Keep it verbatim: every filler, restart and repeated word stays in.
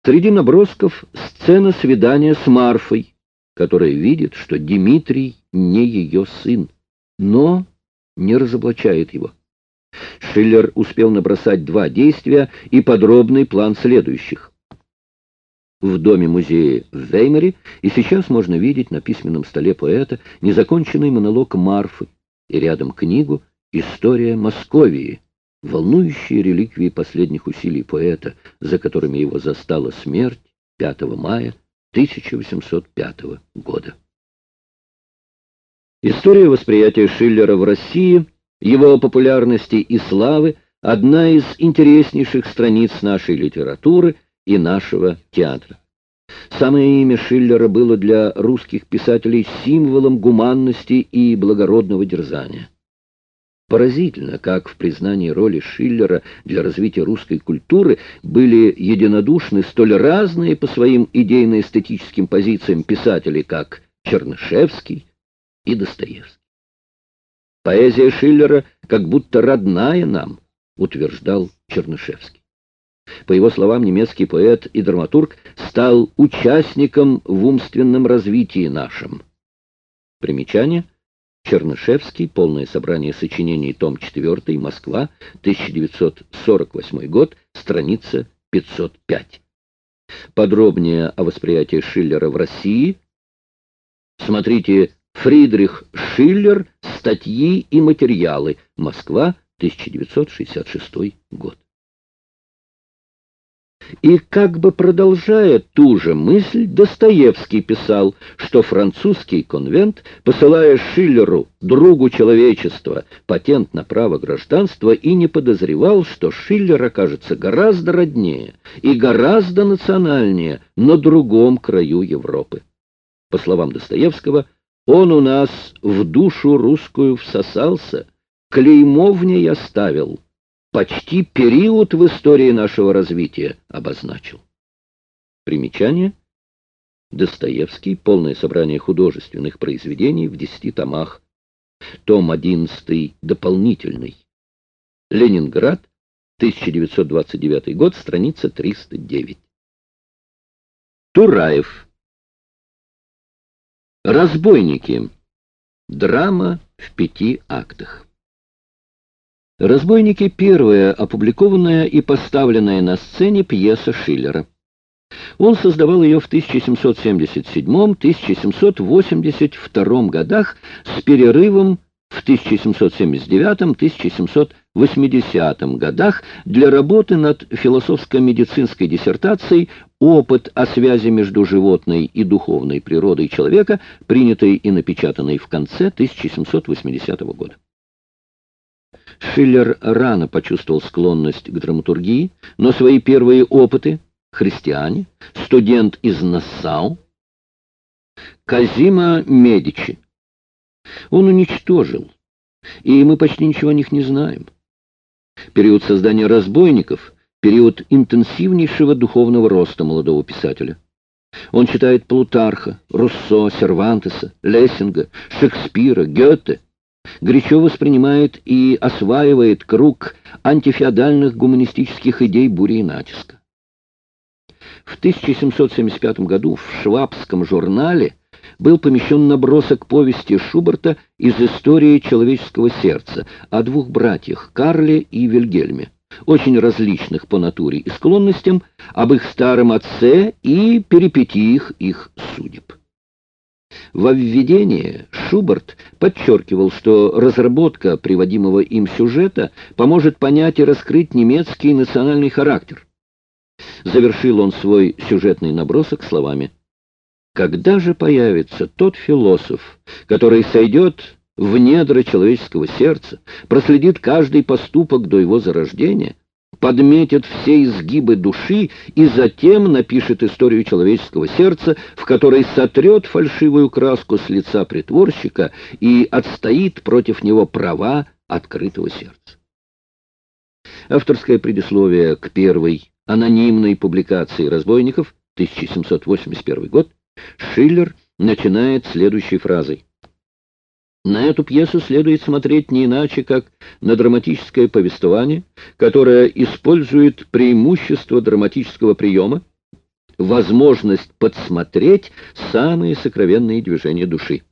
Среди набросков сцена свидания с Марфой, которая видит, что Дмитрий не ее сын, но не разоблачает его. Шиллер успел набросать два действия и подробный план следующих. В доме-музее в Веймаре и сейчас можно видеть на письменном столе поэта незаконченный монолог Марфы и рядом книгу «История Московии», волнующие реликвии последних усилий поэта, за которыми его застала смерть пятого мая тысяча восемьсот пятого года. История восприятия Шиллера в России, его популярности и славы – одна из интереснейших страниц нашей литературы и нашего театра. Самое имя Шиллера было для русских писателей символом гуманности и благородного дерзания. Поразительно, как в признании роли Шиллера для развития русской культуры были единодушны столь разные по своим идейно-эстетическим позициям писатели, как Чернышевский и Достоевский. «Поэзия Шиллера как будто родная нам», утверждал Чернышевский. По его словам, немецкий поэт и драматург стал участником в умственном развитии нашем. Примечание. Чернышевский. Полное собрание сочинений. Том четвёртый. Москва. тысяча девятьсот сорок восьмой год. Страница пятьсот пять. Подробнее о восприятии Шиллера в России смотрите «Фридрих Шиллер. Статьи и материалы. Москва. тысяча девятьсот шестьдесят шестой год». И как бы продолжая ту же мысль, Достоевский писал, что французский конвент, посылая Шиллеру, другу человечества, патент на право гражданства, и не подозревал, что Шиллер окажется гораздо роднее и гораздо национальнее на другом краю Европы. По словам Достоевского, он у нас в душу русскую всосался, клеймо в ней оставил, почти период в истории нашего развития обозначил. Примечание. Достоевский. Полное собрание художественных произведений в десяти томах. Том одиннадцатый. Дополнительный. Ленинград. тысяча девятьсот двадцать девятый год. Страница триста девять. Тураев. Разбойники. Драма в пяти актах. «Разбойники» — первая опубликованная и поставленная на сцене пьеса Шиллера. Он создавал ее в тысяча семьсот семьдесят седьмом — тысяча семьсот восемьдесят втором годах с перерывом в тысяча семьсот семьдесят девятом — тысяча семьсот восьмидесятом годах для работы над философско-медицинской диссертацией «Опыт о связи между животной и духовной природой человека», принятой и напечатанной в конце тысяча семьсот восьмидесятого года. Шиллер рано почувствовал склонность к драматургии, но свои первые опыты «Христиане», «Студент из Нассау», «Казимо Медичи» он уничтожил, и мы почти ничего о них не знаем. Период создания «Разбойников» — период интенсивнейшего духовного роста молодого писателя. Он читает Плутарха, Руссо, Сервантеса, Лессинга, Шекспира, Гёте, горячо воспринимает и осваивает круг антифеодальных гуманистических идей бури и натиска. В тысяча семьсот семьдесят пятом году в Швабском журнале был помещен набросок повести Шуберта из истории человеческого сердца о двух братьях Карле и Вильгельме, очень различных по натуре и склонностям, об их старом отце и перипетиях их судеб. Во введении Шуберт подчеркивал, что разработка приводимого им сюжета поможет понять и раскрыть немецкий национальный характер. Завершил он свой сюжетный набросок словами: «Когда же появится тот философ, который сойдет в недра человеческого сердца, проследит каждый поступок до его зарождения, подметит все изгибы души и затем напишет историю человеческого сердца, в которой сотрет фальшивую краску с лица притворщика и отстоит против него права открытого сердца». Авторское предисловие к первой анонимной публикации «Разбойников», тысяча семьсот восемьдесят первый год, Шиллер начинает следующей фразой: «На эту пьесу следует смотреть не иначе, как на драматическое повествование, которое использует преимущество драматического приема возможность подсмотреть самые сокровенные движения души.